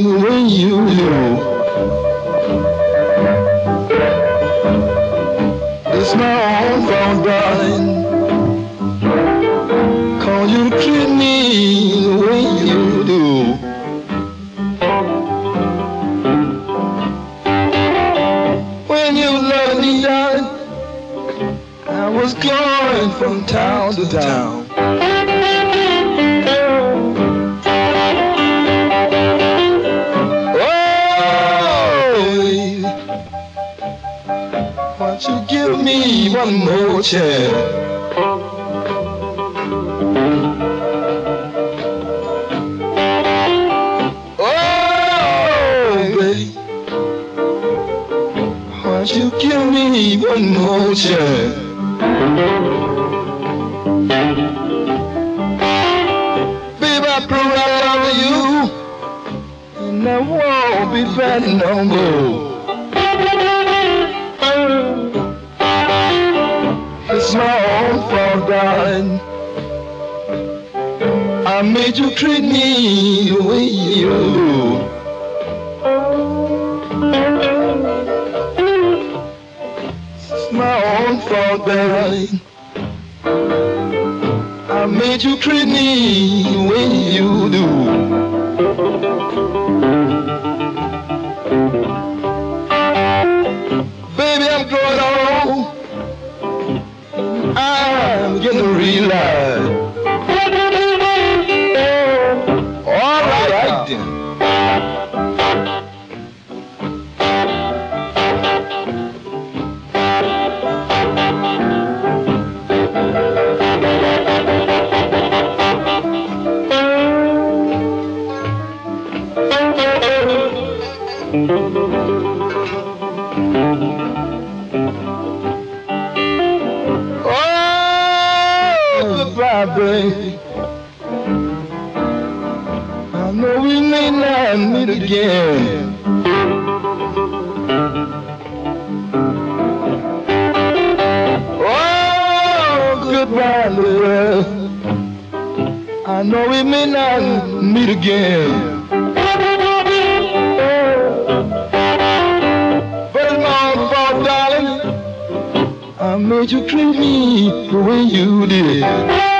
the way you do. It's my own fault, darling, 'cause you treat me the way you do. When you loved me, darling, I was going from town to town. Won't you give me one more chance? Oh, baby, won't you give me one more chance? Baby, I prove I love you, and I won't be bad no more. It's my own fault, darling. I made you treat me the way you do. It's my own fault, darling. I made you treat me the way you do. Baby, I'm growing old. I'm getting to realize. All right then. Goodbye, baby. I know we may not meet again. Oh, goodbye, love. I know we may not meet again. But it's my own fault, darling. I made you treat me the way you did.